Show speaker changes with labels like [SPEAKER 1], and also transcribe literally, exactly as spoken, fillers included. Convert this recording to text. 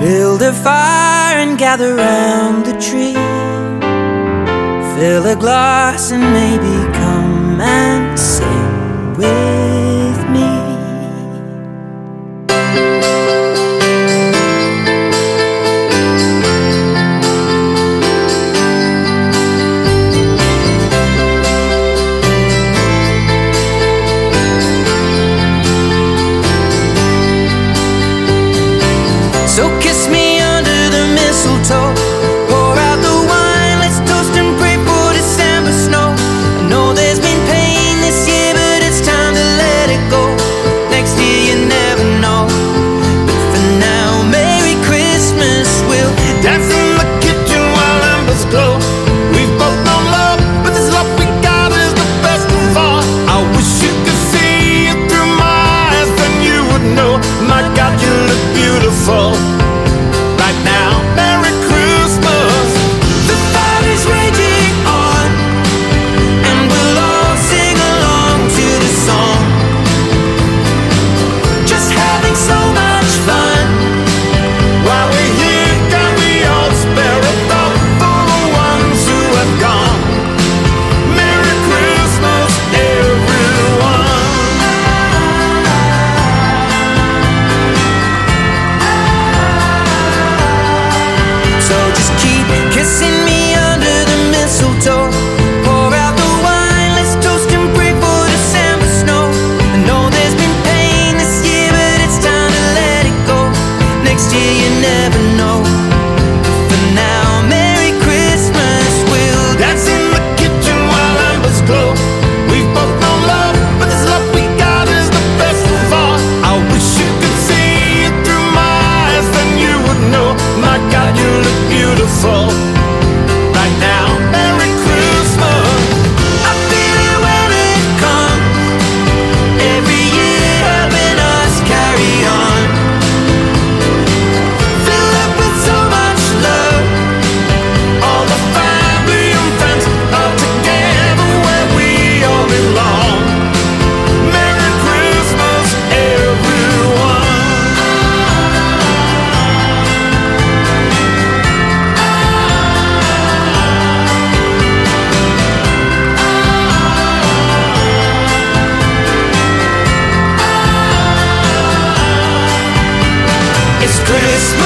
[SPEAKER 1] Build a fire and gather round the tree. Fill a glass and maybe come and sing with me. So kiss me under the mistletoe, pour out the wine, let's toast and pray for December snow. I know there's been pain this year, but it's time to let it go. Next year you never know, but for now, Merry Christmas. We'll dance in the kitchen while embers glow. We've both known love, but this love we got is the best of all. I wish you could see it through my eyes, then you would know. My God, you look beautiful right now. Merry Christmas. The fire is raging on, and we'll all sing along to the song. Just having so much fun while we're here. Can we all spare a thought for the ones who have gone? Merry Christmas, everyone. So just keep kissing me under the mistletoe. Pour out the wine, let's toast and pray for December snow. I know there's been pain this year, but it's time to let it go. Next year you never know. For now, Merry Christmas. We'll dance in the kitchen while embers glow. We've both known love, but this love we got is the best of all. I wish you could see it through my eyes, then you would know. My God, you look beautiful right now. Merry Christmas. I feel it when it comes, every year helping us carry on. Fill up with so much love, all the family and friends are together where we all belong. Merry Christmas, everyone. It's Christmas